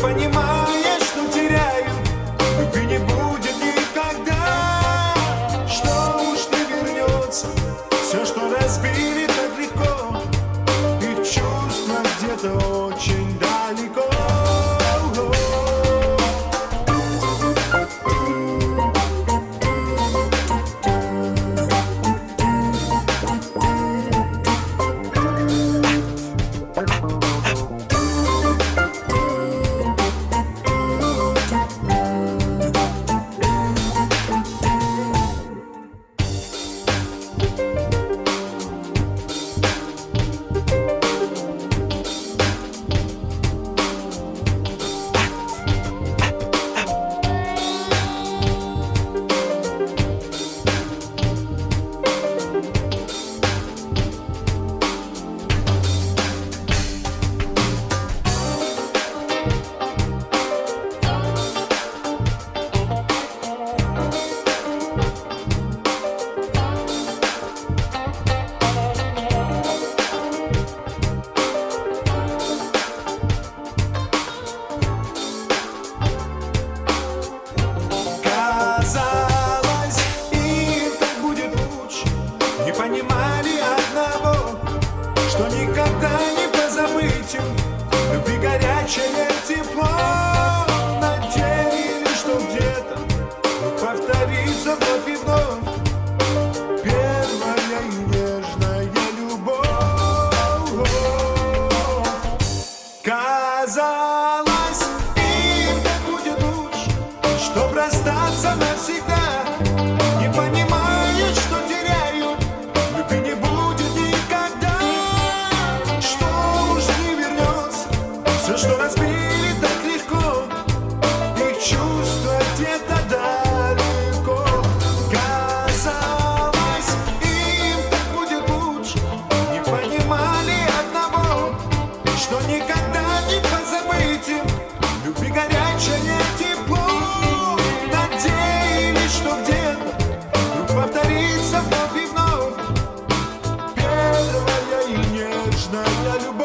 понимая, что теряю. Любви не будет никогда, что уж не вернется. Все, что разбили так легко, их чувства где-то очень далеко. Не понимали одного, что никогда не позабыть им любви горячее тепло. Надеялись, что где-то повторится вновь и вновь первая и нежная любовь. Казалось, им так будет лучше, чтоб расстаться навсегда. Не понимают, что теряют. Любви не будет никогда, что уж не вернется. Все, что разбили так легко, их чувства где-то далеко. Казалось, им так будет лучше. Не понимали одного, что никогда не позабыть им любви горячее тепло. Надеялись, что где-то повторится вновь и вновь первая и нежная любовь.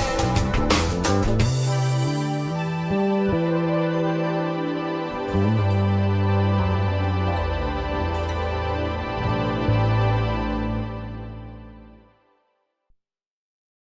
Mm-hmm.